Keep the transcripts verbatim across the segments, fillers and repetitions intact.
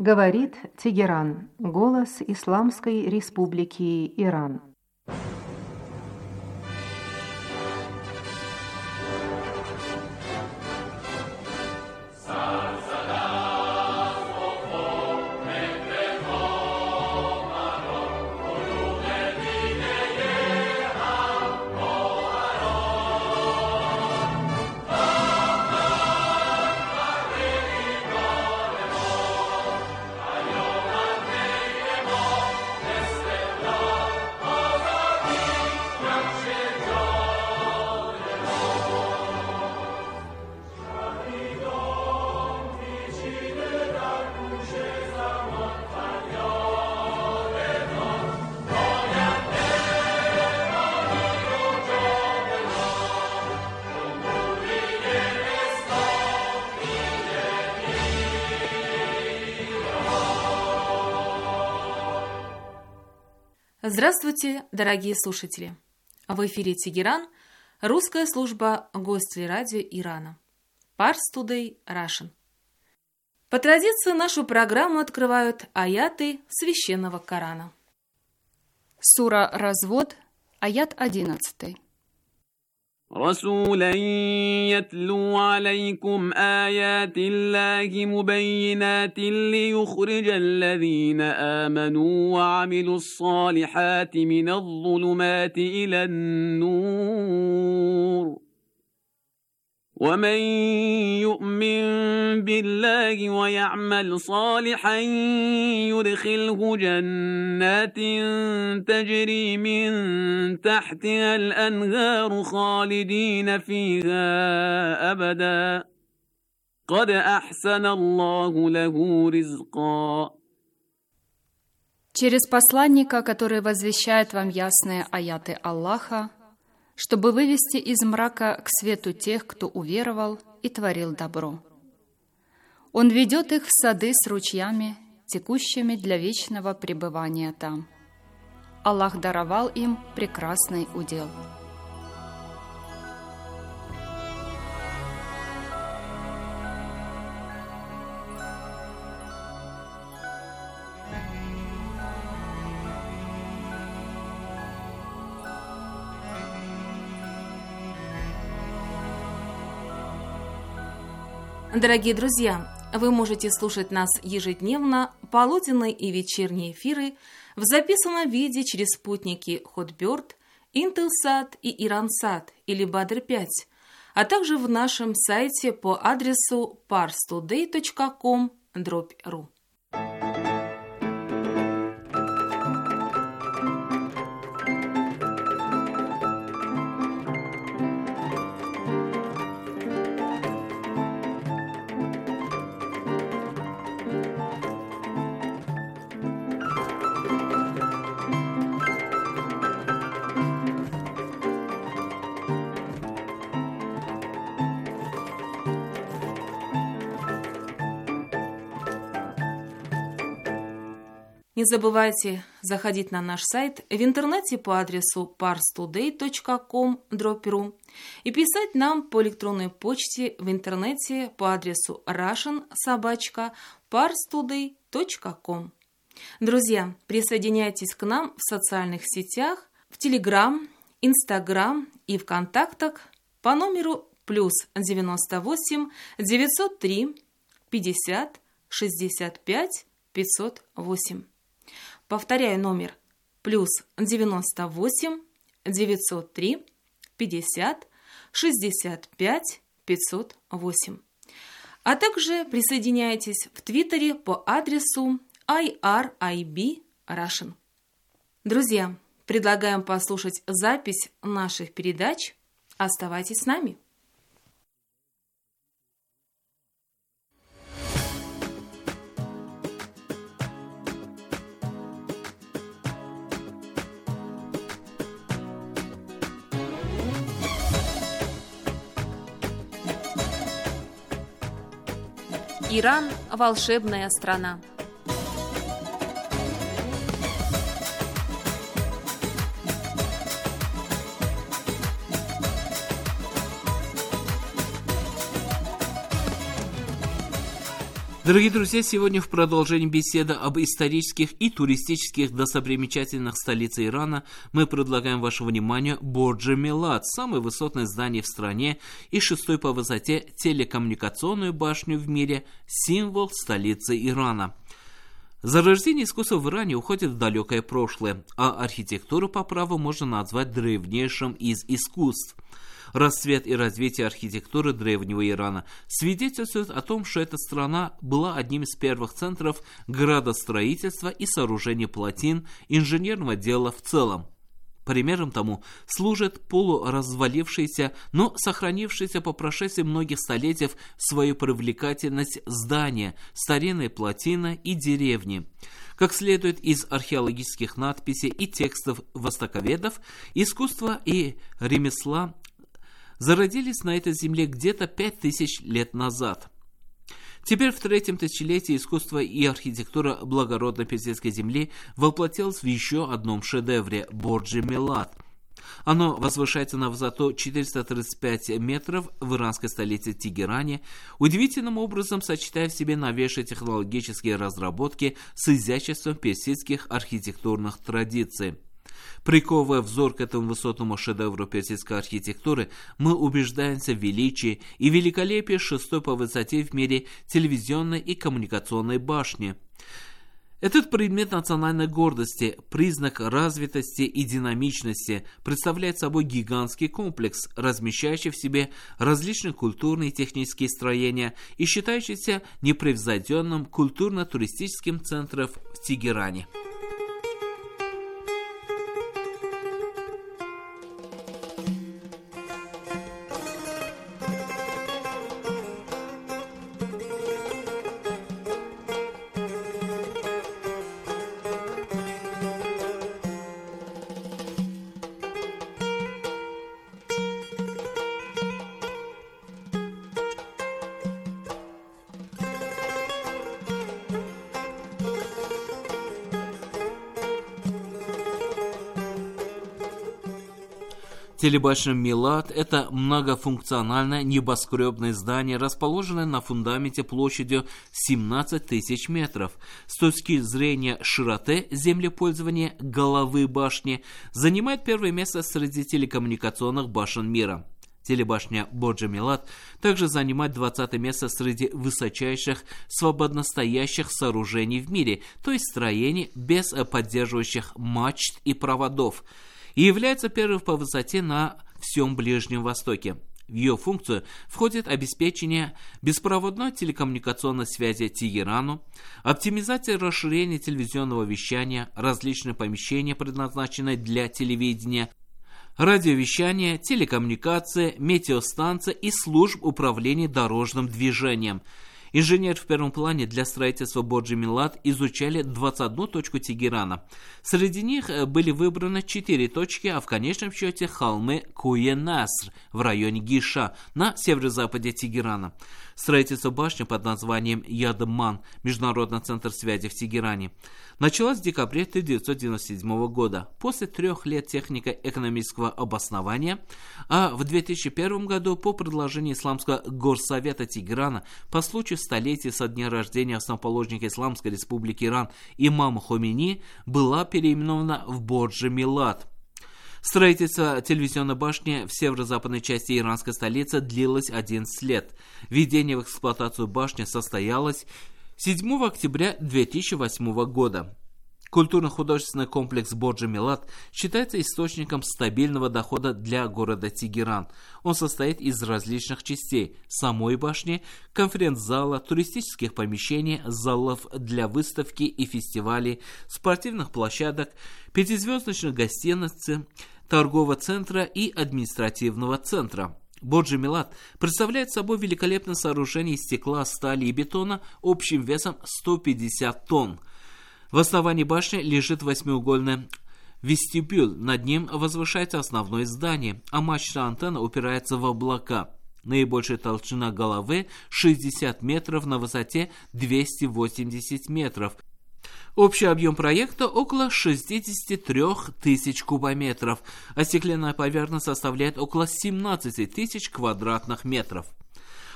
Говорит Тегеран, голос Исламской Республики Иран. Здравствуйте, дорогие слушатели! В эфире Тегеран, русская служба Гостелерадио Ирана. Pars Today Russian. По традиции нашу программу открывают аяты Священного Корана. Сура Развод, аят одиннадцатый. رسولا يتلو عليكم آيات الله مبينات ليخرج الذين آمنوا وعملوا الصالحات من الظلمات إلى النور ومن يؤمن بالله ويعمل صالحا يدخله جنات تجري من تحتها الأنهار خالدين فيها أبدا قد أحسن الله له رزقا. Через посланника, который возвещает вам ясные аяты Аллаха, чтобы вывести из мрака к свету тех, кто уверовал и творил добро. Он ведет их в сады с ручьями, текущими для вечного пребывания там. Аллах даровал им прекрасный удел. Дорогие друзья, вы можете слушать нас ежедневно, полуденные и вечерние эфиры в записанном виде через спутники Hotbird, Intelsat и Iransat или Badr пять, а также в нашем сайте по адресу parstoday точка ком дробь ру. Не забывайте заходить на наш сайт в интернете по адресу parstoday точка ком дробь ру и писать нам по электронной почте в интернете по адресу russian собака parstoday точка ком. Друзья, присоединяйтесь к нам в социальных сетях, в Telegram, Instagram и ВКонтактах по номеру плюс девяносто восемь девятьсот три пятьдесят шестьдесят пять пятьсот восемь. Повторяю номер плюс девяносто восемь девятьсот три пятьдесят шестьдесят пять пятьсот восемь. А также присоединяйтесь в Твиттере по адресу ай ар ай би Russian. Друзья, предлагаем послушать запись наших передач. Оставайтесь с нами. Иран – волшебная страна. Дорогие друзья, сегодня в продолжении беседы об исторических и туристических достопримечательностях столицы Ирана мы предлагаем вашему вниманию Борджа Милад, самое высотное здание в стране и шестой по высоте телекоммуникационную башню в мире, символ столицы Ирана. Зарождение искусства в Иране уходит в далекое прошлое, а архитектуру по праву можно назвать древнейшим из искусств. Расцвет и развитие архитектуры древнего Ирана свидетельствует о том, что эта страна была одним из первых центров градостроительства и сооружения плотин, инженерного дела в целом. Примером тому служит полуразвалившееся, но сохранившееся по прошествии многих столетий свою привлекательность здания, старинные плотины и деревни. Как следует из археологических надписей и текстов востоковедов, искусство и ремесла зародились на этой земле где-то пять тысяч лет назад. Теперь в третьем тысячелетии искусство и архитектура благородной персидской земли воплотилось в еще одном шедевре – Борджи Милад. Оно возвышается на высоту четыреста тридцать пять метров в иранской столице Тегеране, удивительным образом сочетая в себе новейшие технологические разработки с изяществом персидских архитектурных традиций. Приковывая взор к этому высотному шедевру персидской архитектуры, мы убеждаемся в величии и великолепии шестой по высоте в мире телевизионной и коммуникационной башни. Этот предмет национальной гордости, признак развитости и динамичности, представляет собой гигантский комплекс, размещающий в себе различные культурные и технические строения и считающийся непревзойденным культурно-туристическим центром в Тегеране. Телебашня Милад – это многофункциональное небоскребное здание, расположенное на фундаменте площадью семнадцать тысяч метров. С точки зрения широты землепользования головы башни занимает первое место среди телекоммуникационных башен мира. Телебашня Борджа Милад также занимает двадцатое место среди высочайших свободностоящих сооружений в мире, то есть строений без поддерживающих мачт и проводов, и является первым по высоте на всем Ближнем Востоке. В ее функцию входит обеспечение беспроводной телекоммуникационной связи Тегерану, оптимизация и расширение телевизионного вещания, различные помещения, предназначенные для телевидения, радиовещание, телекоммуникация, метеостанция и служб управления дорожным движением. Инженеры в первом плане для строительства Борджи Милад изучали двадцать одну точку Тегерана. Среди них были выбраны четыре точки, а в конечном счете холмы Куе-Наср в районе Гиша на северо-западе Тегерана. Строительство башни под названием Ядман, Международный центр связи в Тегеране, началось в декабре тысяча девятьсот девяносто седьмого года, после трех лет технико-экономического обоснования, а в две тысячи первом году по предложению Исламского горсовета Тегерана по случаю столетия со дня рождения основоположника Исламской республики Иран имама Хомейни была переименована в Борджи Милад. Строительство телевизионной башни в северо-западной части иранской столицы длилось одиннадцать лет. Введение в эксплуатацию башни состоялось седьмого октября две тысячи восьмого года. Культурно-художественный комплекс Борджи Милад считается источником стабильного дохода для города Тегеран. Он состоит из различных частей: самой башни, конференц-зала, туристических помещений, залов для выставки и фестивалей, спортивных площадок, пятизвездочных гостиниц, торгового центра и административного центра. Борджи Милад представляет собой великолепное сооружение из стекла, стали и бетона общим весом сто пятьдесят тонн. В основании башни лежит восьмиугольный вестибюль, над ним возвышается основное здание, а мачта антенна упирается в облака. Наибольшая толщина головы шестьдесят метров, на высоте двести восемьдесят метров. Общий объем проекта около шестьдесят три тысячи кубометров, а стеклянная поверхность составляет около семнадцать тысяч квадратных метров.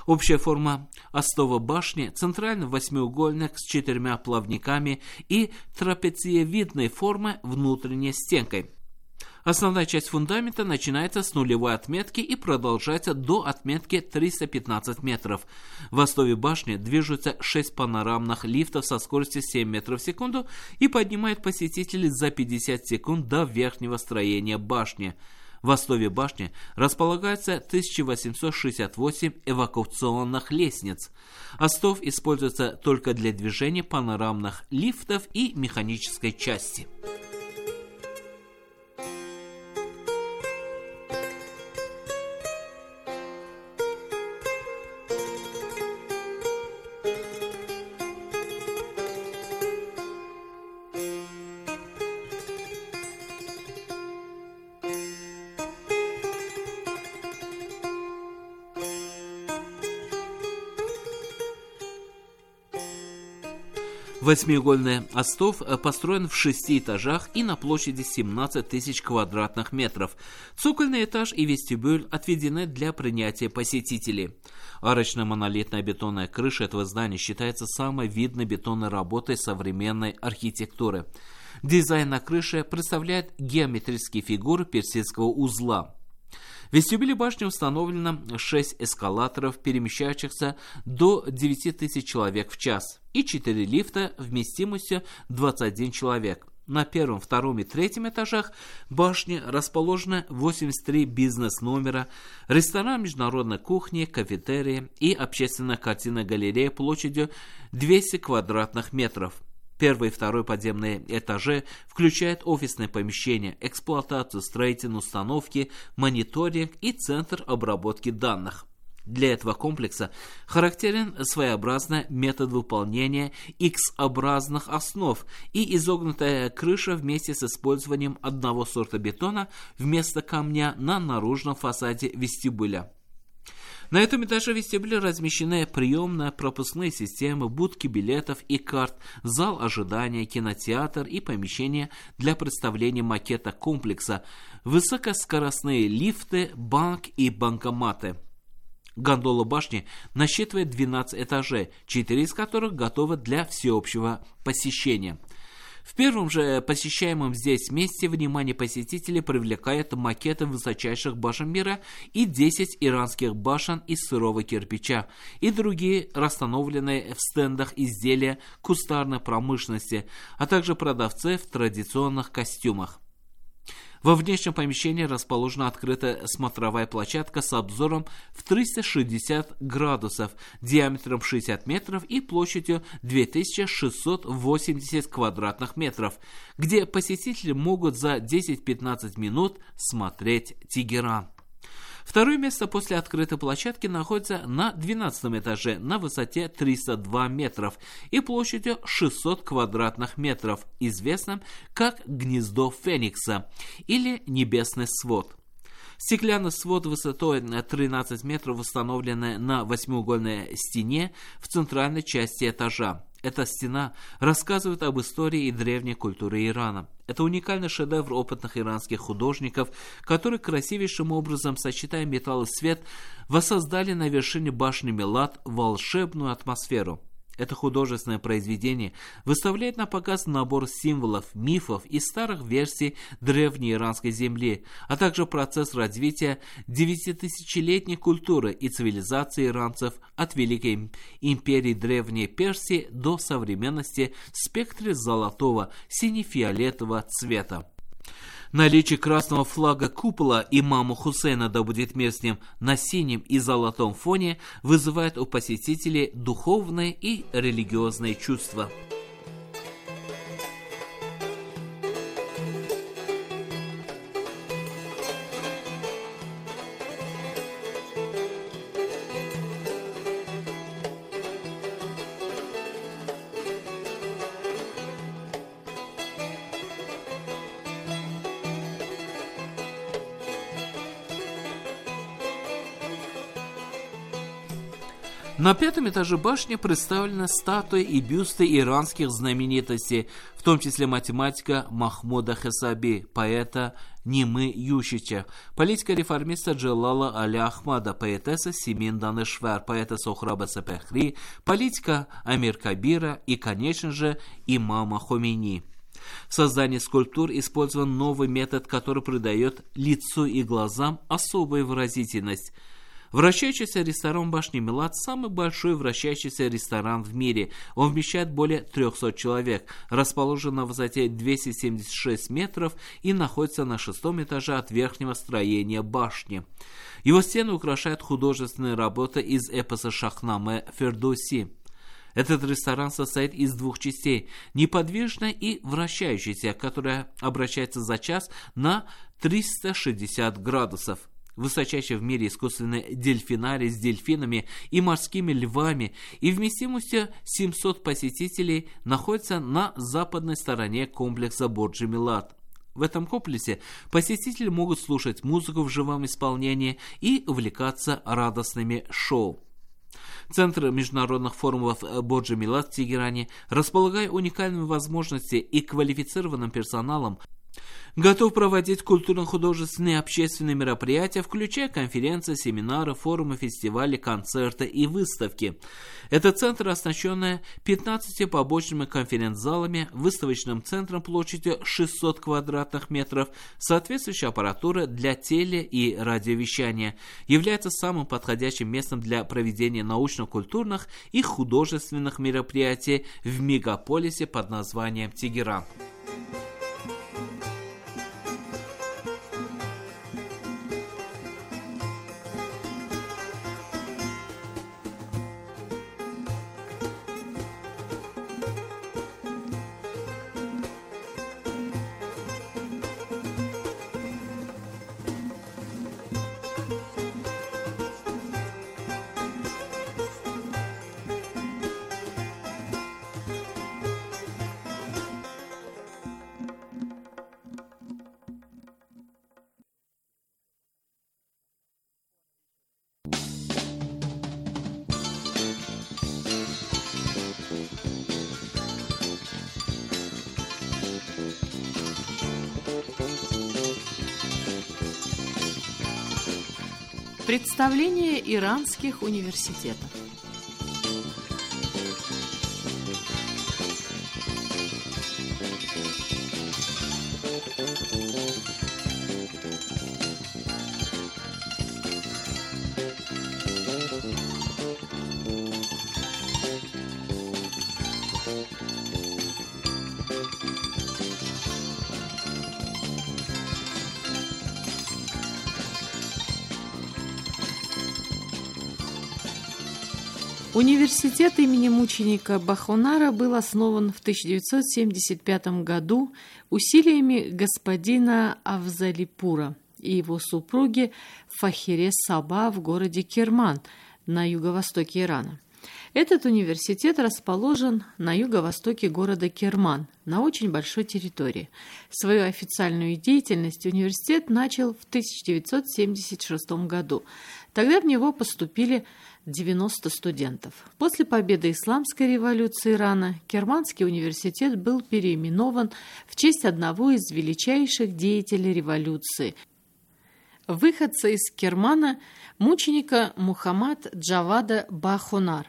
Общая форма остова башни – центральный восьмиугольник с четырьмя плавниками и трапециевидной формы внутренней стенкой. Основная часть фундамента начинается с нулевой отметки и продолжается до отметки триста пятнадцать метров. В основе башни движутся шесть панорамных лифтов со скоростью семь метров в секунду и поднимают посетителей за пятьдесят секунд до верхнего строения башни. В основе башни располагается тысяча восемьсот шестьдесят восемь эвакуационных лестниц. Остов используется только для движения панорамных лифтов и механической части. Восьмиугольный остов построен в шести этажах и на площади семнадцать тысяч квадратных метров. Цокольный этаж и вестибюль отведены для принятия посетителей. Арочная монолитная бетонная крыша этого здания считается самой видной бетонной работой современной архитектуры. Дизайн на крыше представляет геометрические фигуры персидского узла. В вестибюле башни установлено шесть эскалаторов, перемещающихся до девяти тысяч человек в час, и четыре лифта вместимостью двадцать один человек. На первом, втором и третьем этажах башни расположены восемьдесят три бизнес-номера, ресторан международной кухни, кафетерия и общественная картинная галерея площадью двести квадратных метров. Первый и второй подземные этажи включают офисные помещения, эксплуатацию строительной установки, мониторинг и центр обработки данных. Для этого комплекса характерен своеобразный метод выполнения X-образных основ и изогнутая крыша вместе с использованием одного сорта бетона вместо камня на наружном фасаде вестибюля. На этом этаже вестибюля размещены приемные пропускные системы, будки билетов и карт, зал ожидания, кинотеатр и помещение для представления макета комплекса, высокоскоростные лифты, банк и банкоматы. Гондола башни насчитывает двенадцать этажей, четыре из которых готовы для всеобщего посещения. В первом же посещаемом здесь месте внимание посетителей привлекает макеты высочайших башен мира и десять иранских башен из сырого кирпича и другие расстановленные в стендах изделия кустарной промышленности, а также продавцы в традиционных костюмах. Во внешнем помещении расположена открытая смотровая площадка с обзором в триста шестьдесят градусов, диаметром шестьдесят метров и площадью две тысячи шестьсот восемьдесят квадратных метров, где посетители могут за десять-пятнадцать минут смотреть Тегеран. Второе место после открытой площадки находится на двенадцатом этаже на высоте триста два метров и площадью шестьсот квадратных метров, известным как «Гнездо Феникса» или «Небесный свод». Стеклянный свод высотой тринадцать метров установлен на восьмиугольной стене в центральной части этажа. Эта стена рассказывает об истории и древней культуре Ирана. Это уникальный шедевр опытных иранских художников, которые красивейшим образом, сочетая металл и свет, воссоздали на вершине башни Милад волшебную атмосферу. Это художественное произведение выставляет на показ набор символов, мифов и старых версий древней иранской земли, а также процесс развития девятитысячелетней культуры и цивилизации иранцев от Великой империи Древней Персии до современности в спектре золотого, сине-фиолетового цвета. Наличие красного флага купола имама Хусейна, да будет мир с ним, на синем и золотом фоне вызывает у посетителей духовные и религиозные чувства. На пятом этаже башни представлены статуи и бюсты иранских знаменитостей, в том числе математика Махмуда Хесаби, поэта Нимы Ющича, политика-реформиста Джалала Аля Ахмада, поэтесса Симин Данешвар, поэта Сохраба Сапехри, политика Амир Кабира и, конечно же, имама Хомейни. В создании скульптур использован новый метод, который придает лицу и глазам особую выразительность. Вращающийся ресторан башни Милад – самый большой вращающийся ресторан в мире. Он вмещает более трехсот человек, расположен на высоте двести семьдесят шесть метров и находится на шестом этаже от верхнего строения башни. Его стены украшают художественные работы из эпоса Шахнаме Фердоуси. Этот ресторан состоит из двух частей – неподвижной и вращающейся, которая обращается за час на триста шестьдесят градусов. Высочайший в мире искусственный дельфинарий с дельфинами и морскими львами и вместимостью семьсот посетителей находится на западной стороне комплекса Борджи Милад. В этом комплексе посетители могут слушать музыку в живом исполнении и увлекаться радостными шоу. Центр международных форумов Борджи Милад в Тегеране, располагая уникальными возможностями и квалифицированным персоналом, готов проводить культурно-художественные и общественные мероприятия, включая конференции, семинары, форумы, фестивали, концерты и выставки. Это центр, оснащенный пятнадцатью побочными конференц-залами, выставочным центром площадью шестьсот квадратных метров, соответствующей аппаратурой для теле- и радиовещания, является самым подходящим местом для проведения научно-культурных и художественных мероприятий в мегаполисе под названием Тегеран. Представление иранских университетов. Университет имени мученика Бахонара был основан в тысяча девятьсот семьдесят пятом году усилиями господина Афзалипура и его супруги Фахире Саба в городе Керман на юго-востоке Ирана. Этот университет расположен на юго-востоке города Керман, на очень большой территории. Свою официальную деятельность университет начал в тысяча девятьсот семьдесят шестом году. Тогда в него поступили девяносто студентов. После победы Исламской революции Ирана Керманский университет был переименован в честь одного из величайших деятелей революции, выходца из Кермана, мученика Мухаммад Джавада Бахонар.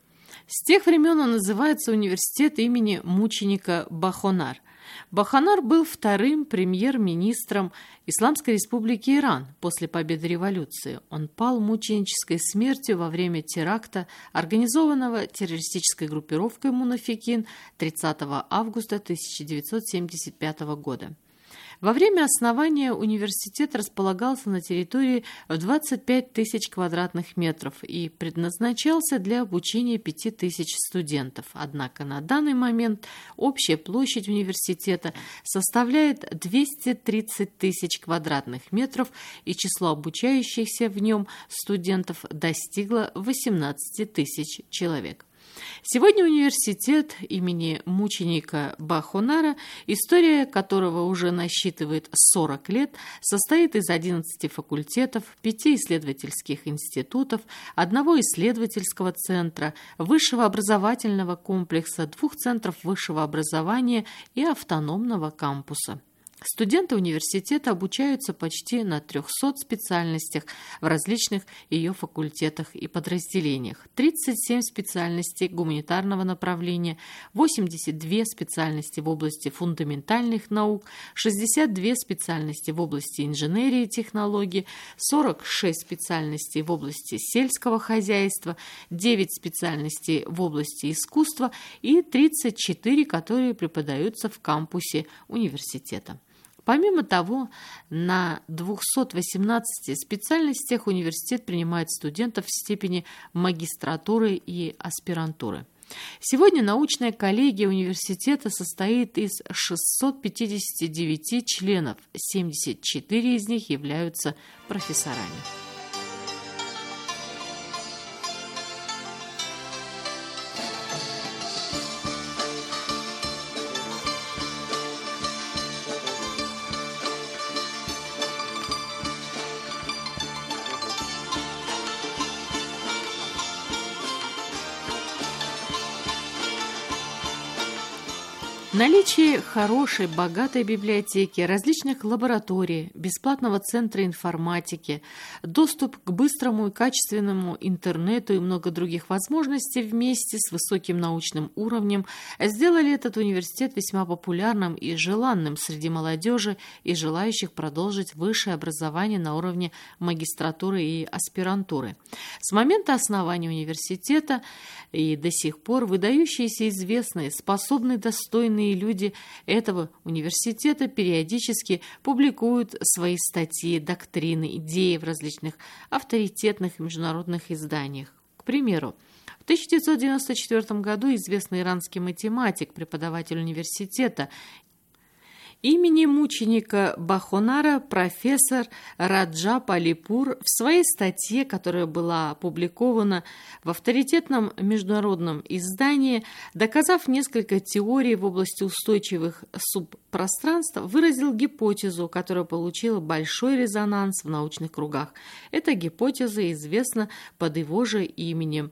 С тех времен он называется университет имени мученика Бахонар. Бахонар был вторым премьер-министром Исламской республики Иран после победы революции. Он пал мученической смертью во время теракта, организованного террористической группировкой Мунафикин тридцатого августа тысяча девятьсот семьдесят пятого года. Во время основания университет располагался на территории в двадцать пять тысяч квадратных метров и предназначался для обучения пяти тысяч студентов. Однако на данный момент общая площадь университета составляет двести тридцать тысяч квадратных метров, и число обучающихся в нем студентов достигло восемнадцати тысяч человек. Сегодня университет имени мученика Бахонара, история которого уже насчитывает сорок лет, состоит из одиннадцати факультетов, пяти исследовательских институтов, одного исследовательского центра, высшего образовательного комплекса, двух центров высшего образования и автономного кампуса. Студенты университета обучаются почти на трехсот специальностях в различных ее факультетах и подразделениях. тридцать семь специальностей гуманитарного направления, восемьдесят две специальности в области фундаментальных наук, шестьдесят две специальности в области инженерии и технологий, сорок шесть специальностей в области сельского хозяйства, девять специальностей в области искусства и тридцать четыре, которые преподаются в кампусе университета. Помимо того, на двухстах восемнадцати специальностях университет принимает студентов в степени магистратуры и аспирантуры. Сегодня научная коллегия университета состоит из шестисот пятидесяти девяти членов, семьдесят четыре из них являются профессорами. Наличие хорошей, богатой библиотеки, различных лабораторий, бесплатного центра информатики, доступ к быстрому и качественному интернету и много других возможностей вместе с высоким научным уровнем сделали этот университет весьма популярным и желанным среди молодежи и желающих продолжить высшее образование на уровне магистратуры и аспирантуры. С момента основания университета и до сих пор выдающиеся, известные, способные, достойные люди этого университета периодически публикуют свои статьи, доктрины, идеи в различных авторитетных международных изданиях. К примеру, в тысяча девятьсот девяносто четвёртом году известный иранский математик, преподаватель университета имени мученика Бахонара, профессор Раджаб Алипур, в своей статье, которая была опубликована в авторитетном международном издании, доказав несколько теорий в области устойчивых субпространств, выразил гипотезу, которая получила большой резонанс в научных кругах. Эта гипотеза известна под его же именем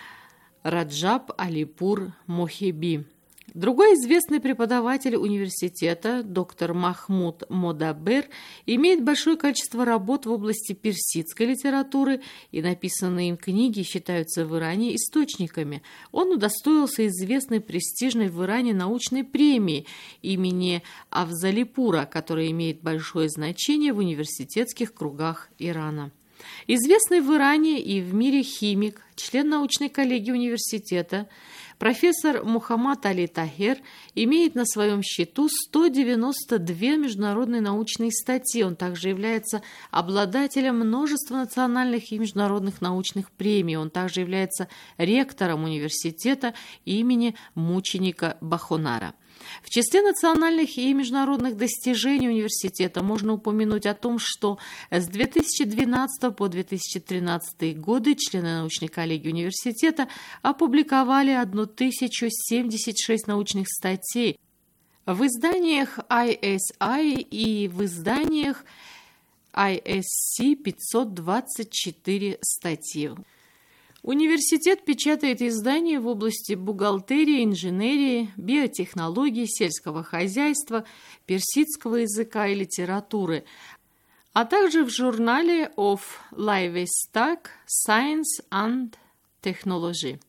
Раджаб Алипур Мохеби. Другой известный преподаватель университета, доктор Махмуд Модабер, имеет большое количество работ в области персидской литературы, и написанные им книги считаются в Иране источниками. Он удостоился известной престижной в Иране научной премии имени Афзалипура, которая имеет большое значение в университетских кругах Ирана. Известный в Иране и в мире химик, член научной коллегии университета, профессор Мухаммад Али Тахер имеет на своем счету сто девяносто две международные научные статьи. Он также является обладателем множества национальных и международных научных премий. Он также является ректором университета имени мученика Бахонара. В числе национальных и международных достижений университета можно упомянуть о том, что с две тысячи двенадцатого по две тысячи тринадцатый годы члены научной коллегии университета опубликовали тысячу семьдесят шесть научных статей в изданиях ай эс ай и в изданиях ай эс си пятьсот двадцать четыре статьи. Университет печатает издания в области бухгалтерии, инженерии, биотехнологий, сельского хозяйства, персидского языка и литературы, а также в журнале of Livestock, Science and Technology.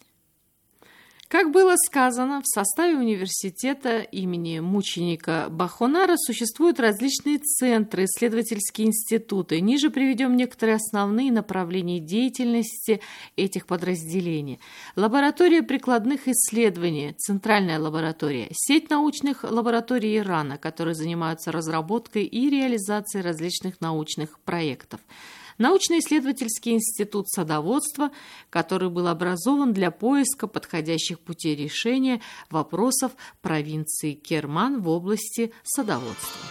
Как было сказано, в составе университета имени мученика Бахонара существуют различные центры, исследовательские институты. Ниже приведем некоторые основные направления деятельности этих подразделений. Лаборатория прикладных исследований, центральная лаборатория, сеть научных лабораторий Ирана, которые занимаются разработкой и реализацией различных научных проектов. Научно-исследовательский институт садоводства, который был образован для поиска подходящих путей решения вопросов провинции Керман в области садоводства.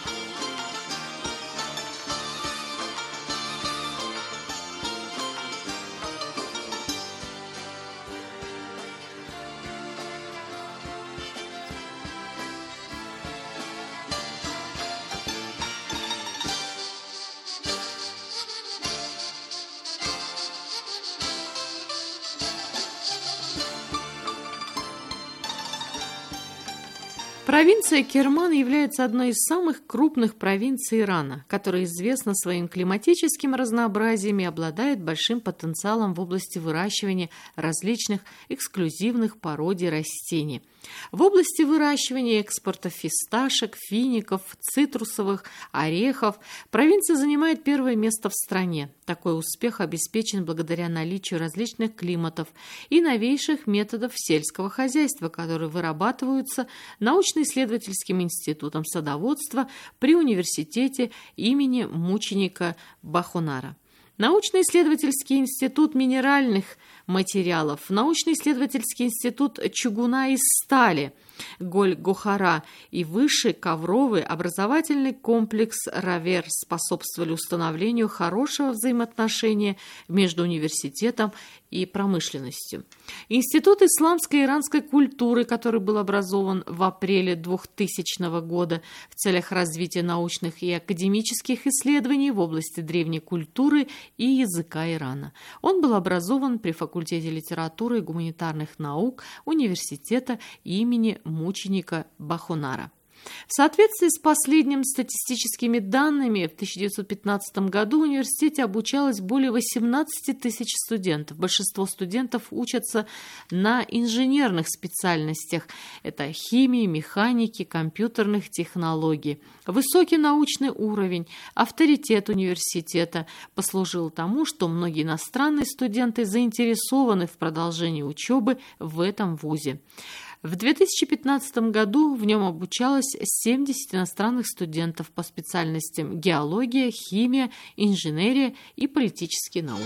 Провинция Керман является одной из самых крупных провинций Ирана, которая известна своим климатическим разнообразием и обладает большим потенциалом в области выращивания различных эксклюзивных породий растений. В области выращивания и экспорта фисташек, фиников, цитрусовых, орехов провинция занимает первое место в стране. Такой успех обеспечен благодаря наличию различных климатов и новейших методов сельского хозяйства, которые вырабатываются научно-исследовательским институтом садоводства при университете имени мученика Бахунара. Научно-исследовательский институт минеральных материалов, научно-исследовательский институт чугуна из стали Голь-Гохара и высший ковровый образовательный комплекс Равер способствовали установлению хорошего взаимоотношения между университетом и промышленностью. Институт исламской и иранской культуры, который был образован в апреле двухтысячного года в целях развития научных и академических исследований в области древней культуры и языка Ирана. Он был образован при факультете литературы и гуманитарных наук университета имени мученика Бахунара. В соответствии с последними статистическими данными, в тысяча девятьсот пятнадцатом году в университете обучалось более восемнадцати тысяч студентов. Большинство студентов учатся на инженерных специальностях. Это химии, механики, компьютерных технологий. Высокий научный уровень, авторитет университета послужил тому, что многие иностранные студенты заинтересованы в продолжении учебы в этом вузе. В две тысячи пятнадцатом году в нем обучалось семьдесят иностранных студентов по специальностям геология, химия, инженерия и политические науки.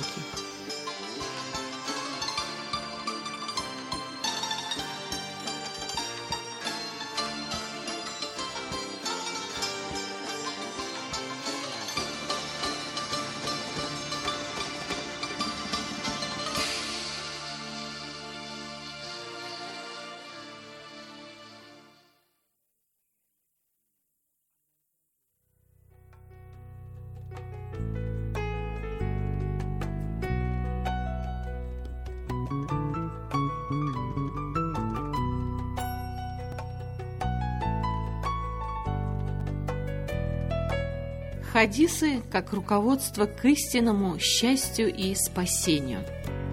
Хадисы как руководство к истинному счастью и спасению.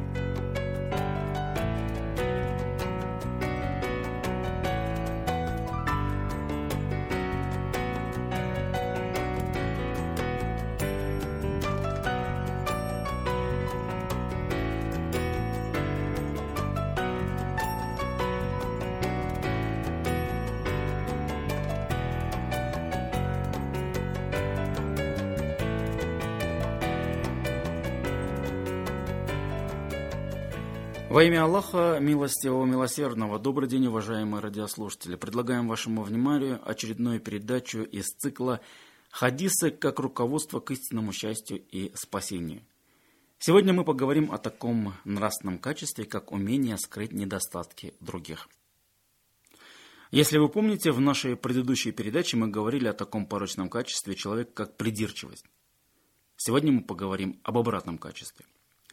Во имя Аллаха, милостивого, милосердного, добрый день, уважаемые радиослушатели. Предлагаем вашему вниманию очередную передачу из цикла «Хадисы как руководство к истинному счастью и спасению». Сегодня мы поговорим о таком нравственном качестве, как умение скрыть недостатки других. Если вы помните, в нашей предыдущей передаче мы говорили о таком порочном качестве человека, как придирчивость. Сегодня мы поговорим об обратном качестве.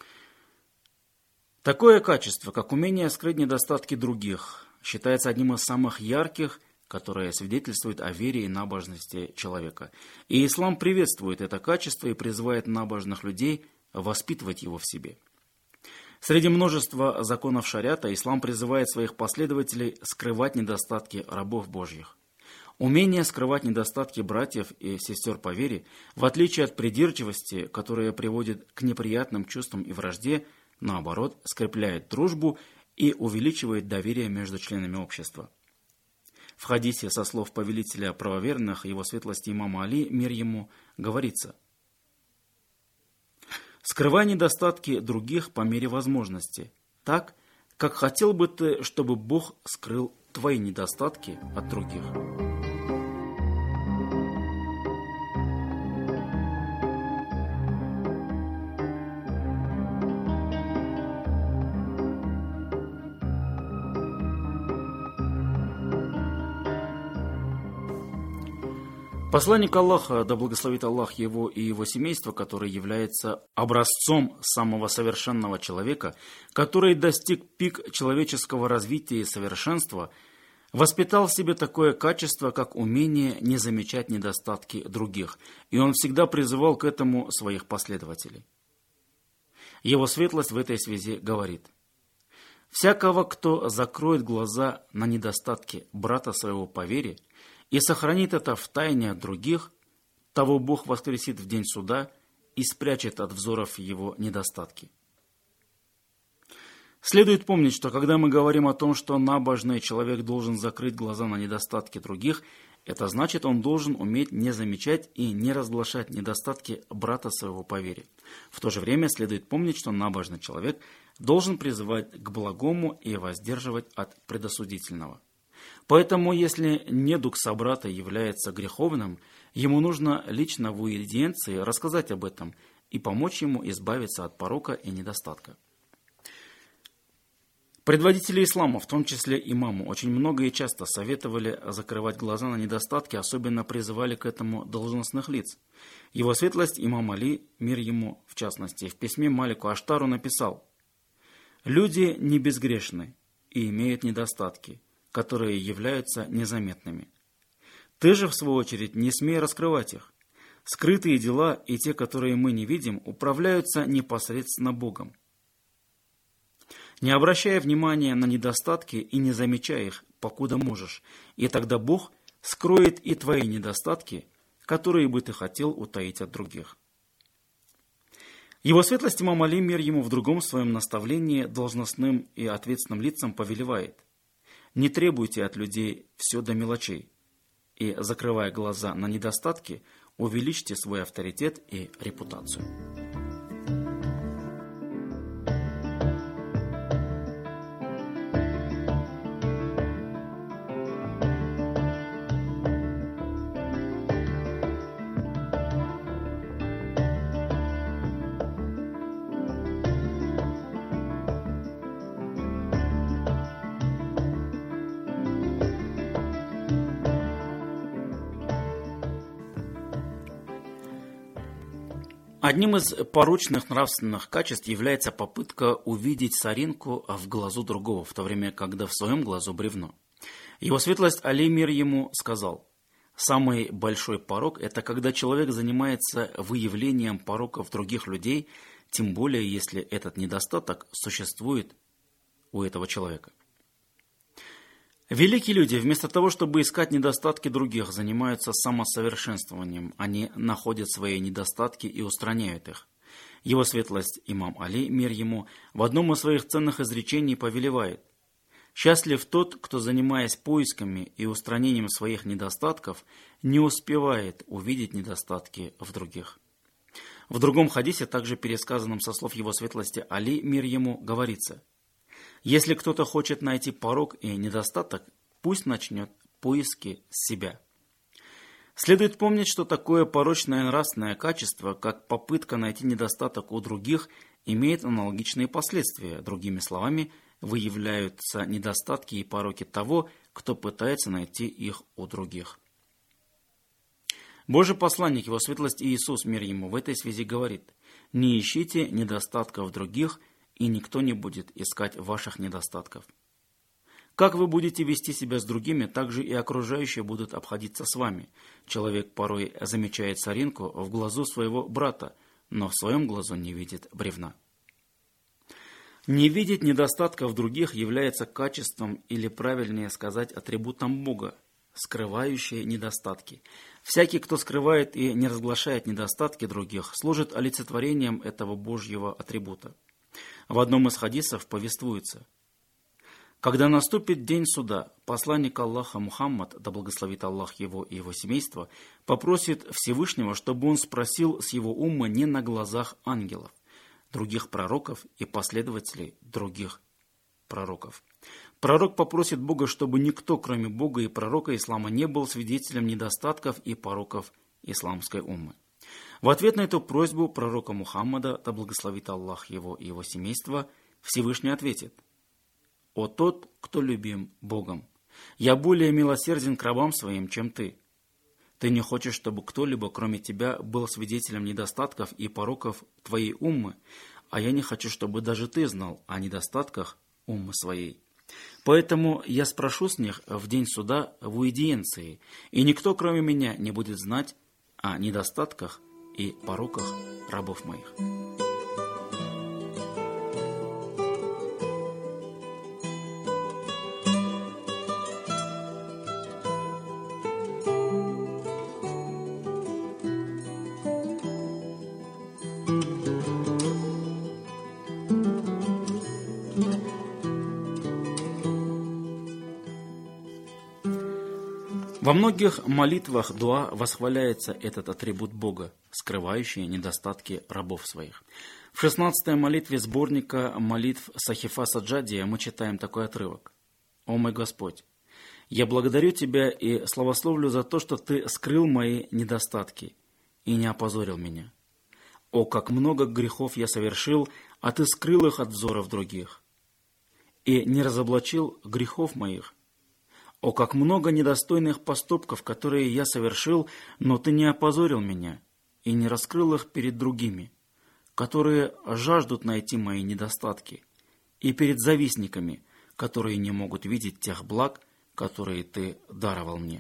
Такое качество, как умение скрыть недостатки других, считается одним из самых ярких, которое свидетельствует о вере и набожности человека. И ислам приветствует это качество и призывает набожных людей воспитывать его в себе. Среди множества законов шариата ислам призывает своих последователей скрывать недостатки рабов Божьих. Умение скрывать недостатки братьев и сестер по вере, в отличие от придирчивости, которая приводит к неприятным чувствам и вражде, наоборот, скрепляет дружбу и увеличивает доверие между членами общества. В хадисе со слов повелителя правоверных, его светлости имама Али, мир ему, говорится: «Скрывай недостатки других по мере возможности, так, как хотел бы ты, чтобы Бог скрыл твои недостатки от других». Посланник Аллаха, да благословит Аллах его и его семейство, который является образцом самого совершенного человека, который достиг пик человеческого развития и совершенства, воспитал в себе такое качество, как умение не замечать недостатки других, и он всегда призывал к этому своих последователей. Его светлость в этой связи говорит: «Всякого, кто закроет глаза на недостатки брата своего по вере и сохранит это в тайне от других, того Бог воскресит в день суда и спрячет от взоров его недостатки». Следует помнить, что когда мы говорим о том, что набожный человек должен закрыть глаза на недостатки других, это значит, он должен уметь не замечать и не разглашать недостатки брата своего по вере. В то же время следует помнить, что набожный человек должен призывать к благому и воздерживать от предосудительного. Поэтому, если недуг собрата является греховным, ему нужно лично в уидиенции рассказать об этом и помочь ему избавиться от порока и недостатка. Предводители ислама, в том числе имаму, очень много и часто советовали закрывать глаза на недостатки, особенно призывали к этому должностных лиц. Его светлость имам Али, мир ему в частности, в письме Малику Аштару написал: «Люди не безгрешны и имеют недостатки, которые являются незаметными. Ты же, в свою очередь, не смей раскрывать их. Скрытые дела и те, которые мы не видим, управляются непосредственно Богом. Не обращая внимания на недостатки и не замечая их, покуда можешь, и тогда Бог скроет и твои недостатки, которые бы ты хотел утаить от других». Его светлость имам Али, мир ему, в другом своем наставлении должностным и ответственным лицам повелевает: «Не требуйте от людей все до мелочей, и, закрывая глаза на недостатки, увеличьте свой авторитет и репутацию». Одним из порочных нравственных качеств является попытка увидеть соринку в глазу другого, в то время, когда в своем глазу бревно. Его светлость Али, мир ему, сказал: «Самый большой порок – это когда человек занимается выявлением пороков других людей, тем более, если этот недостаток существует у этого человека». Великие люди, вместо того, чтобы искать недостатки других, занимаются самосовершенствованием. Они находят свои недостатки и устраняют их. Его светлость имам Али, мир ему, в одном из своих ценных изречений повелевает: «Счастлив тот, кто, занимаясь поисками и устранением своих недостатков, не успевает увидеть недостатки в других». В другом хадисе, также пересказанном со слов его светлости Али, мир ему, говорится: «Если кто-то хочет найти порок и недостаток, пусть начнет поиски с себя». Следует помнить, что такое порочное нравственное качество, как попытка найти недостаток у других, имеет аналогичные последствия. Другими словами, выявляются недостатки и пороки того, кто пытается найти их у других. Божий посланник, его светлость Иисус, мир ему, в этой связи говорит: «Не ищите недостатков других, и никто не будет искать ваших недостатков. Как вы будете вести себя с другими, так же и окружающие будут обходиться с вами. Человек порой замечает соринку в глазу своего брата, но в своем глазу не видит бревна». Не видеть недостатков других является качеством, или правильнее сказать, атрибутом Бога, скрывающие недостатки. Всякий, кто скрывает и не разглашает недостатки других, служит олицетворением этого Божьего атрибута. В одном из хадисов повествуется: «Когда наступит день суда, посланник Аллаха Мухаммад, да благословит Аллах его и его семейство, попросит Всевышнего, чтобы он спросил с его умма не на глазах ангелов, других пророков и последователей других пророков. Пророк попросит Бога, чтобы никто, кроме Бога и пророка ислама, не был свидетелем недостатков и пороков исламской уммы. В ответ на эту просьбу пророка Мухаммада, да благословит Аллах его и его семейство, Всевышний ответит: «О тот, кто любим Богом, я более милосерден к рабам своим, чем ты. Ты не хочешь, чтобы кто-либо, кроме тебя, был свидетелем недостатков и пороков твоей уммы, а я не хочу, чтобы даже ты знал о недостатках уммы своей». Поэтому я спрошу с них в день суда в уидиенции, и никто, кроме меня, не будет знать о недостатках и пороках рабов моих». Во многих молитвах дуа восхваляется этот атрибут Бога, скрывающий недостатки рабов своих. В шестнадцатой молитве сборника молитв Сахифа Саджадия мы читаем такой отрывок. «О мой Господь, я благодарю Тебя и славословлю за то, что Ты скрыл мои недостатки и не опозорил меня. О, как много грехов я совершил, а Ты скрыл их от взоров других, и не разоблачил грехов моих. О, как много недостойных поступков, которые я совершил, но Ты не опозорил меня и не раскрыл их перед другими, которые жаждут найти мои недостатки, и перед завистниками, которые не могут видеть тех благ, которые Ты даровал мне».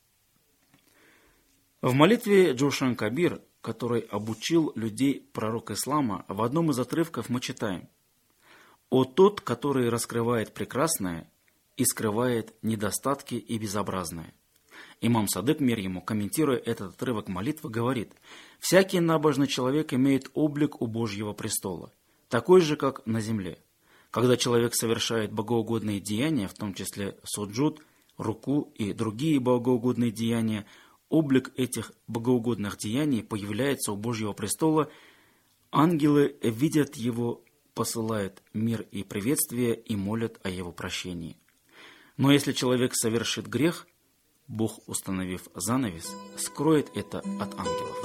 В молитве Джошан Кабир, который обучил людей пророк ислама, в одном из отрывков мы читаем: «О тот, который раскрывает прекрасное и скрывает недостатки и безобразное». Имам Садык, мир ему, комментируя этот отрывок молитвы, говорит: «Всякий набожный человек имеет облик у Божьего престола, такой же, как на земле. Когда человек совершает богоугодные деяния, в том числе суджуд, руку и другие богоугодные деяния, облик этих богоугодных деяний появляется у Божьего престола, ангелы видят его, посылают мир и приветствие и молят о его прощении. Но если человек совершит грех, Бог, установив занавес, скроет это от ангелов».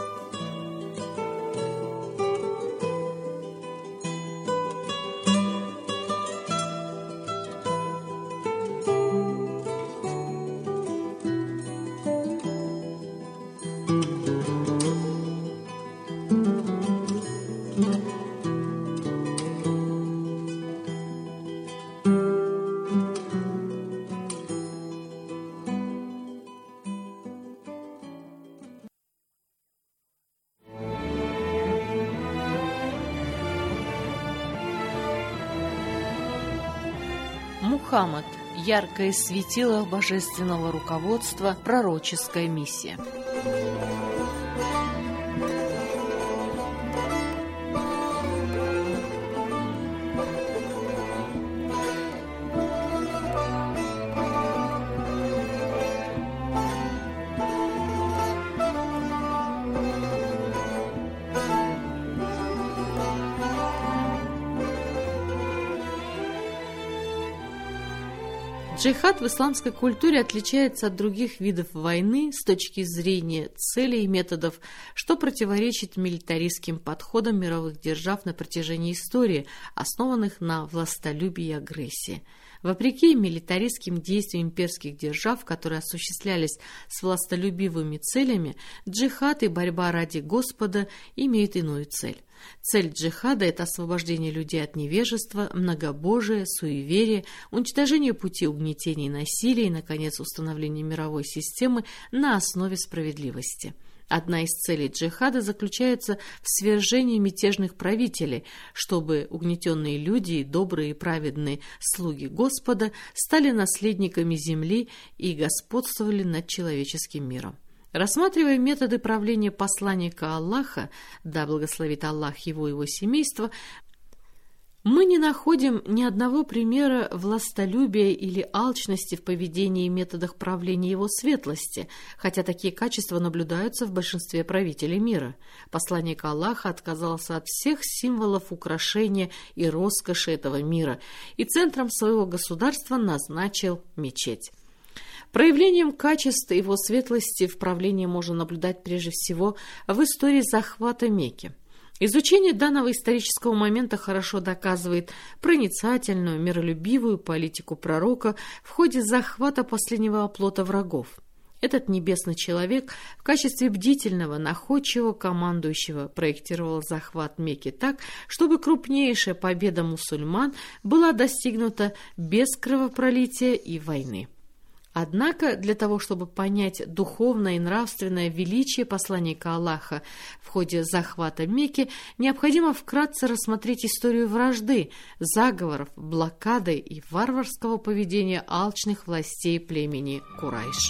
Мухаммад. Яркое светило божественного руководства, пророческая миссия. Джихад в исламской культуре отличается от других видов войны с точки зрения целей и методов, что противоречит милитаристским подходам мировых держав на протяжении истории, основанных на властолюбии и агрессии. Вопреки милитаристским действиям имперских держав, которые осуществлялись с властолюбивыми целями, джихад и борьба ради Господа имеют иную цель. Цель джихада – это освобождение людей от невежества, многобожия, суеверия, уничтожение пути угнетения и насилия и, наконец, установление мировой системы на основе справедливости. Одна из целей джихада заключается в свержении мятежных правителей, чтобы угнетенные люди и добрые и праведные слуги Господа стали наследниками земли и господствовали над человеческим миром. Рассматривая методы правления посланника Аллаха, да благословит Аллах его и его семейство, мы не находим ни одного примера властолюбия или алчности в поведении и методах правления его светлости, хотя такие качества наблюдаются в большинстве правителей мира. Посланник Аллаха отказался от всех символов украшения и роскоши этого мира и центром своего государства назначил мечеть. Проявлением качеств его светлости в правлении можно наблюдать прежде всего в истории захвата Мекки. Изучение данного исторического момента хорошо доказывает проницательную, миролюбивую политику пророка в ходе захвата последнего оплота врагов. Этот небесный человек в качестве бдительного, находчивого командующего проектировал захват Мекки так, чтобы крупнейшая победа мусульман была достигнута без кровопролития и войны. Однако для того, чтобы понять духовное и нравственное величие посланника Аллаха в ходе захвата Мекки, необходимо вкратце рассмотреть историю вражды, заговоров, блокады и варварского поведения алчных властей племени Курайш.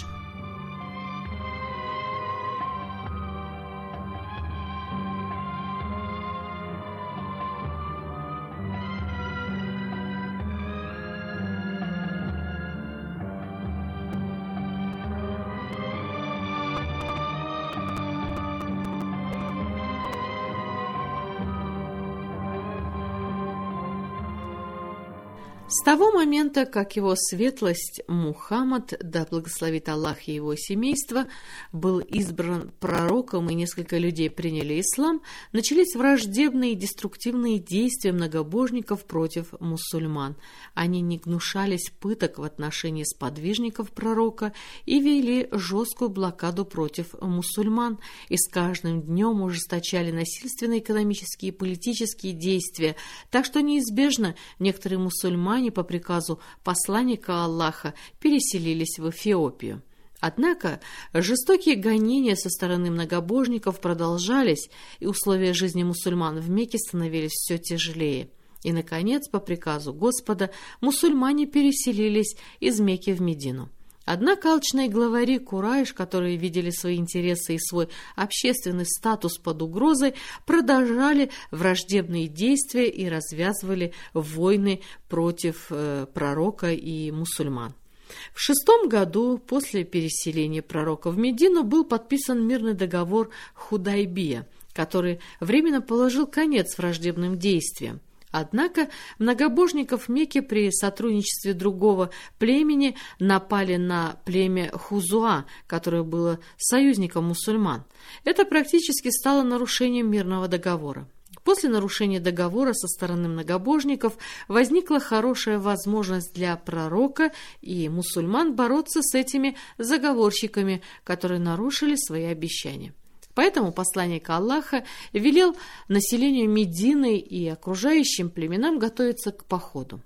С того момента, как его светлость Мухаммад, да благословит Аллах и его семейство, был избран пророком и несколько людей приняли ислам, начались враждебные и деструктивные действия многобожников против мусульман. Они не гнушались пыток в отношении сподвижников пророка и вели жесткую блокаду против мусульман, и с каждым днем ужесточали насильственные экономические и политические действия, так что неизбежно некоторые мусульмане по приказу посланника Аллаха переселились в Эфиопию. Однако жестокие гонения со стороны многобожников продолжались, и условия жизни мусульман в Мекке становились все тяжелее. И, наконец, по приказу Господа, мусульмане переселились из Мекки в Медину. Однако алчные главари Курайш, которые видели свои интересы и свой общественный статус под угрозой, продолжали враждебные действия и развязывали войны против э, пророка и мусульман. В шестом году после переселения пророка в Медину был подписан мирный договор Худайбия, который временно положил конец враждебным действиям. Однако многобожников Мекки при сотрудничестве другого племени напали на племя Хузуа, которое было союзником мусульман. Это практически стало нарушением мирного договора. После нарушения договора со стороны многобожников возникла хорошая возможность для пророка и мусульман бороться с этими заговорщиками, которые нарушили свои обещания. Поэтому посланник Аллаха велел населению Медины и окружающим племенам готовиться к походу.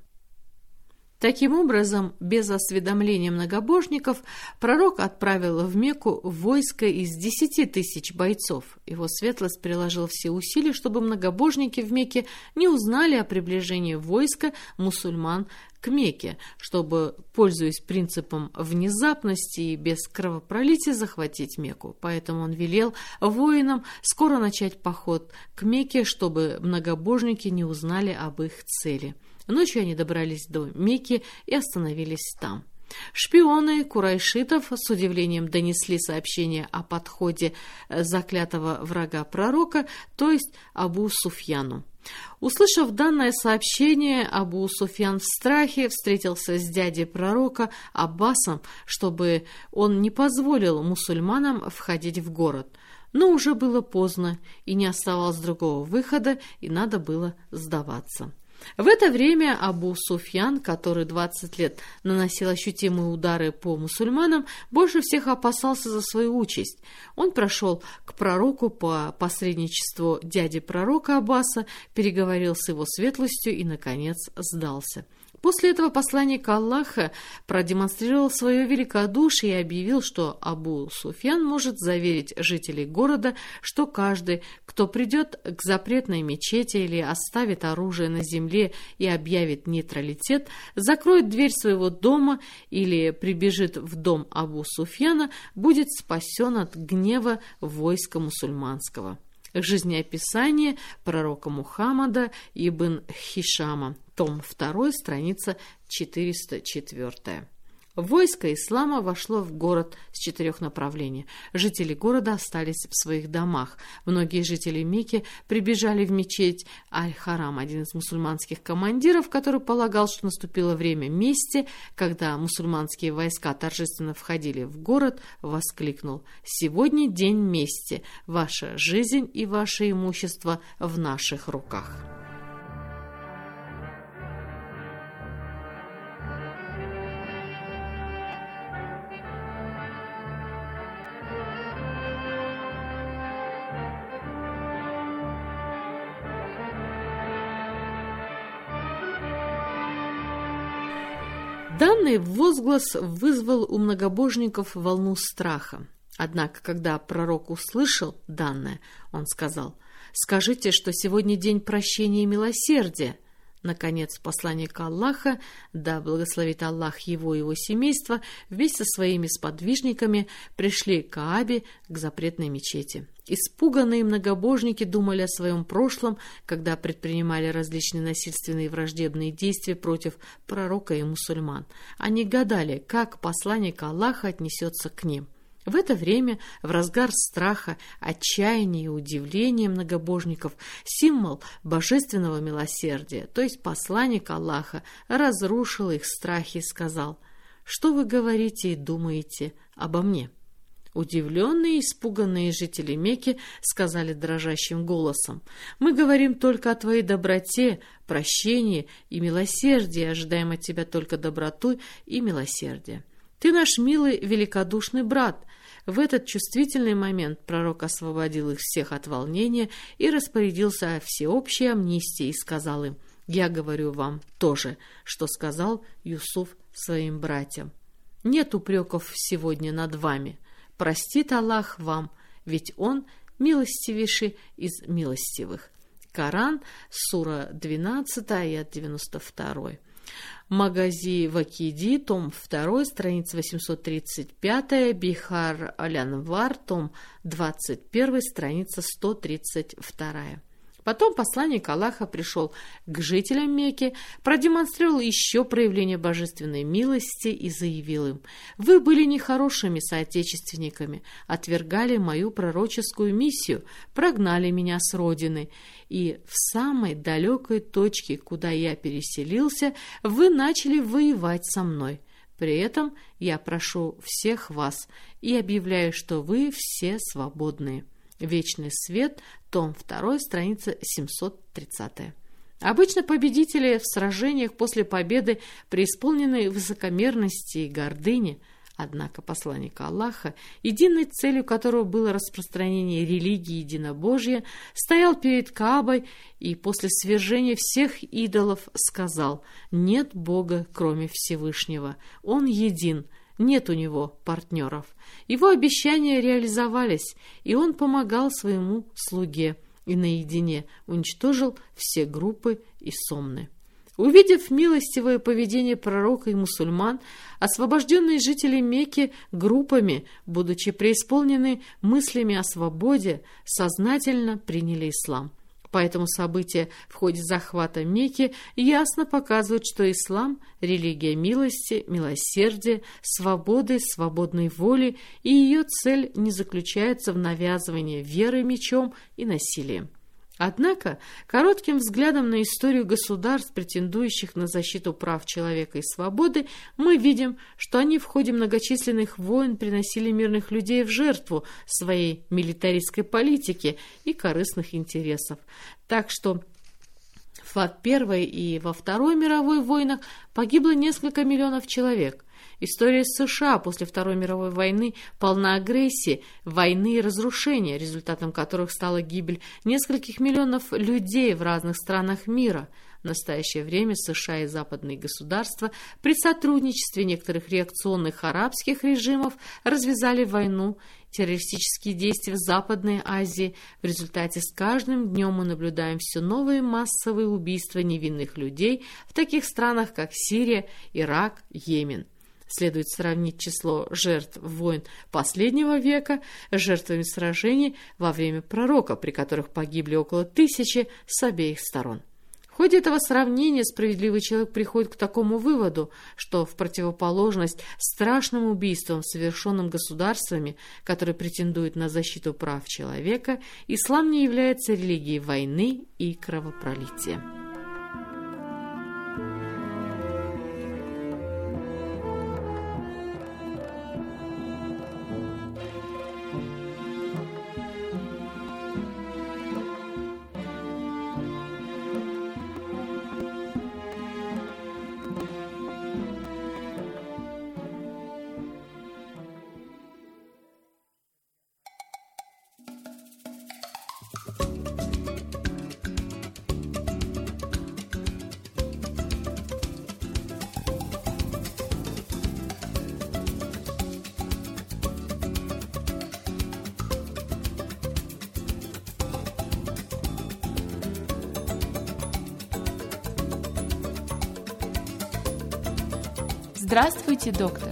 Таким образом, без осведомления многобожников, пророк отправил в Мекку войско из десяти тысяч бойцов. Его светлость приложил все усилия, чтобы многобожники в Мекке не узнали о приближении войска мусульман к Мекке, чтобы, пользуясь принципом внезапности и без кровопролития, захватить Мекку. Поэтому он велел воинам скоро начать поход к Мекке, чтобы многобожники не узнали об их цели. Ночью они добрались до Мекки и остановились там. Шпионы курайшитов с удивлением донесли сообщение о подходе заклятого врага пророка, то есть Абу Суфьяну. Услышав данное сообщение, Абу Суфьян в страхе встретился с дядей пророка Аббасом, чтобы он не позволил мусульманам входить в город. Но уже было поздно, и не оставалось другого выхода, и надо было сдаваться. В это время Абу Суфьян, который двадцать лет наносил ощутимые удары по мусульманам, больше всех опасался за свою участь. Он прошел к пророку по посредничеству дяди пророка Аббаса, переговорил с его светлостью и, наконец, сдался. После этого посланник Аллаха продемонстрировал свое великодушие и объявил, что Абу Суфьян может заверить жителей города, что каждый, кто придет к запретной мечети или оставит оружие на земле и объявит нейтралитет, закроет дверь своего дома или прибежит в дом Абу Суфьяна, будет спасен от гнева войска мусульманского. Жизнеописание пророка Мухаммада ибн Хишама, том два, страница четыреста четыре. Войско ислама вошло в город с четырех направлений. Жители города остались в своих домах. Многие жители Мекки прибежали в мечеть Аль-Харам. Один из мусульманских командиров, который полагал, что наступило время мести, когда мусульманские войска торжественно входили в город, воскликнул: «Сегодня день мести. Ваша жизнь и ваше имущество в наших руках». Данный возглас вызвал у многобожников волну страха. Однако, когда пророк услышал данное, он сказал: «Скажите, что сегодня день прощения и милосердия». Наконец, посланник Аллаха, да благословит Аллах его и его семейство, вместе со своими сподвижниками пришли к Каабе, к запретной мечети. Испуганные многобожники думали о своем прошлом, когда предпринимали различные насильственные и враждебные действия против пророка и мусульман. Они гадали, как посланник Аллаха отнесется к ним. В это время, в разгар страха, отчаяния и удивления многобожников, символ божественного милосердия, то есть посланник Аллаха, разрушил их страхи и сказал: «Что вы говорите и думаете обо мне?» Удивленные и испуганные жители Мекки сказали дрожащим голосом: «Мы говорим только о твоей доброте, прощении и милосердии, ожидаем от тебя только доброту и милосердие. Ты наш милый, великодушный брат». В этот чувствительный момент пророк освободил их всех от волнения и распорядился о всеобщей амнистии и сказал им: «Я говорю вам то же, что сказал Юсуф своим братьям. Нет упреков сегодня над вами. Простит Аллах вам, ведь Он милостивейший из милостивых». Коран, сура двенадцатая, аят девяносто два. Магази Вакиди, том два, страница восемьсот тридцать пять, Бихар Аль-Анвар, том двадцать один, страница сто тридцать два. Потом посланник Аллаха пришел к жителям Мекки, продемонстрировал еще проявление божественной милости и заявил им: «Вы были нехорошими соотечественниками, отвергали мою пророческую миссию, прогнали меня с родины, и в самой далекой точке, куда я переселился, вы начали воевать со мной. При этом я прошу всех вас и объявляю, что вы все свободные». Вечный свет, том два, страница семьсот тридцать. Обычно победители в сражениях после победы преисполнены высокомерности и гордыни. Однако посланник Аллаха, единой целью которого было распространение религии единобожия, стоял перед Каабой и после свержения всех идолов сказал: «Нет Бога, кроме Всевышнего, Он един». Нет у него партнеров. Его обещания реализовались, и он помогал своему слуге и наедине уничтожил все группы и сомны. Увидев милостивое поведение пророка и мусульман, освобожденные жители Мекки группами, будучи преисполнены мыслями о свободе, сознательно приняли ислам. Поэтому события в ходе захвата Мекки ясно показывают, что ислам – религия милости, милосердия, свободы, свободной воли, и ее цель не заключается в навязывании веры мечом и насилием. Однако, коротким взглядом на историю государств, претендующих на защиту прав человека и свободы, мы видим, что они в ходе многочисленных войн приносили мирных людей в жертву своей милитаристской политики и корыстных интересов. Так что в Первой и во Второй мировой войнах погибло несколько миллионов человек. История США после Второй мировой войны полна агрессии, войны и разрушения, результатом которых стала гибель нескольких миллионов людей в разных странах мира. В настоящее время США и западные государства при сотрудничестве некоторых реакционных арабских режимов развязали войну, террористические действия в Западной Азии. В результате с каждым днем мы наблюдаем все новые массовые убийства невинных людей в таких странах, как Сирия, Ирак, Йемен. Следует сравнить число жертв войн последнего века с жертвами сражений во время пророка, при которых погибли около тысячи с обеих сторон. В ходе этого сравнения справедливый человек приходит к такому выводу, что в противоположность страшным убийствам, совершенным государствами, которые претендуют на защиту прав человека, ислам не является религией войны и кровопролития. Здравствуйте, доктор!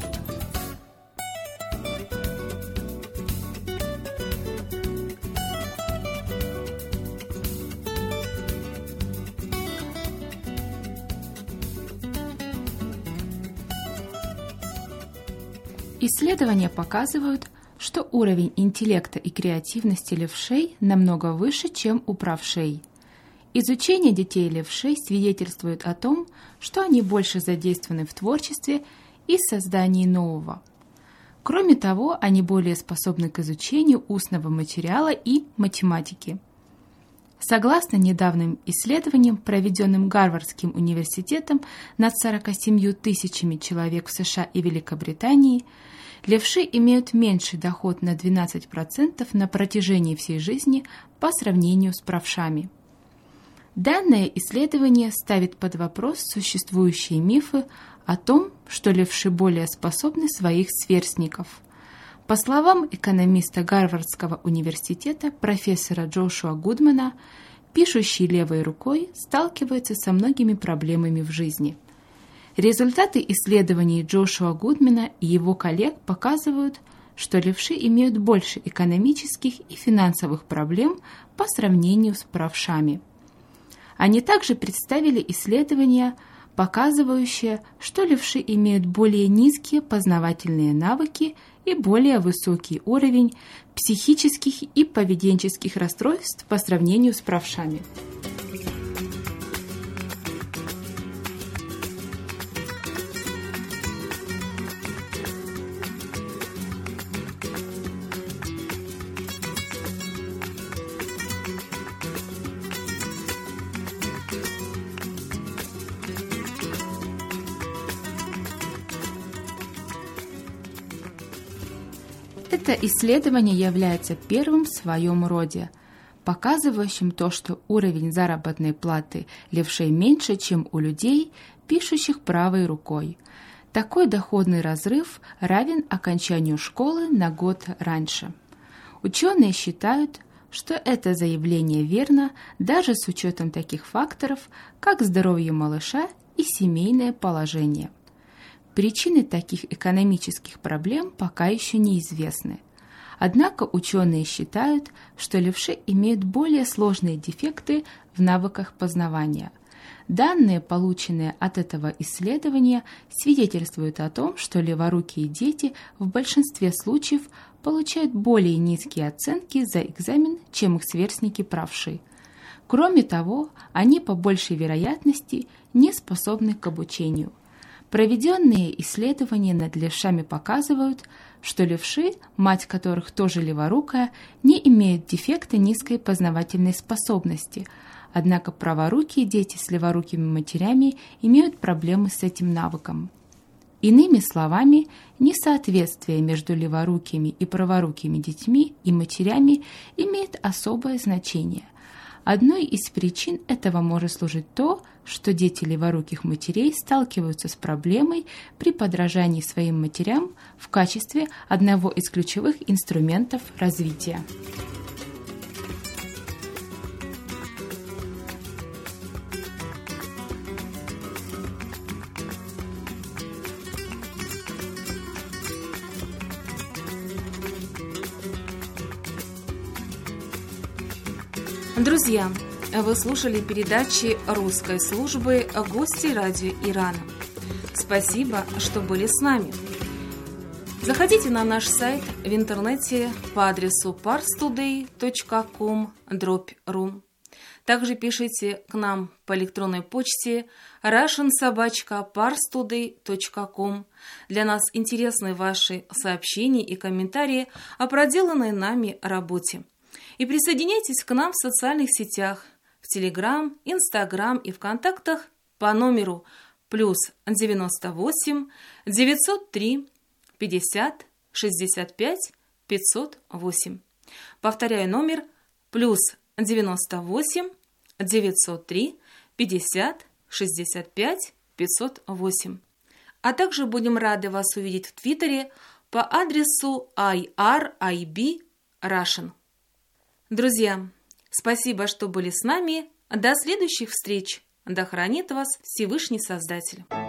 Исследования показывают, что уровень интеллекта и креативности левшей намного выше, чем у правшей. Изучение детей левшей свидетельствует о том, что они больше задействованы в творчестве и создании нового. Кроме того, они более способны к изучению устного материала и математики. Согласно недавним исследованиям, проведенным Гарвардским университетом над сорока семью тысячами человек в США и Великобритании, левши имеют меньший доход на двенадцать процентов на протяжении всей жизни по сравнению с правшами. Данное исследование ставит под вопрос существующие мифы о том, что левши более способны своих сверстников. По словам экономиста Гарвардского университета профессора Джошуа Гудмана, пишущий левой рукой сталкивается со многими проблемами в жизни. Результаты исследований Джошуа Гудмана и его коллег показывают, что левши имеют больше экономических и финансовых проблем по сравнению с правшами. Они также представили исследования, показывающие, что левши имеют более низкие познавательные навыки и более высокий уровень психических и поведенческих расстройств по сравнению с правшами. Это исследование является первым в своем роде, показывающим то, что уровень заработной платы левшей меньше, чем у людей, пишущих правой рукой. Такой доходный разрыв равен окончанию школы на год раньше. Ученые считают, что это заявление верно даже с учетом таких факторов, как здоровье малыша и семейное положение. Причины таких экономических проблем пока еще неизвестны. Однако ученые считают, что левши имеют более сложные дефекты в навыках познавания. Данные, полученные от этого исследования, свидетельствуют о том, что леворукие дети в большинстве случаев получают более низкие оценки за экзамен, чем их сверстники правши. Кроме того, они по большей вероятности не способны к обучению. Проведенные исследования над левшами показывают, что левши, мать которых тоже леворукая, не имеют дефекта низкой познавательной способности, однако праворукие дети с леворукими матерями имеют проблемы с этим навыком. Иными словами, несоответствие между леворукими и праворукими детьми и матерями имеет особое значение. Одной из причин этого может служить то, что дети леворуких матерей сталкиваются с проблемой при подражании своим матерям в качестве одного из ключевых инструментов развития. Друзья, вы слушали передачи русской службы «Гости радио Ирана». Спасибо, что были с нами. Заходите на наш сайт в интернете по адресу парстудей точка ком дробь ру. Также пишите к нам по электронной почте russian собака parstoday точка ком. Для нас интересны ваши сообщения и комментарии о проделанной нами работе. И присоединяйтесь к нам в социальных сетях, в Телеграм, Инстаграм и ВКонтактах по номеру плюс девяносто восемь девятьсот три пятьдесят шестьдесят пять пятьсот восемь. Повторяю номер плюс девяносто восемь девятьсот три пятьдесят шестьдесят пять пятьсот восемь. А также будем рады вас увидеть в Твиттере по адресу ай ар ай би Russian. Друзья, спасибо, что были с нами. До следующих встреч. Да хранит вас Всевышний Создатель.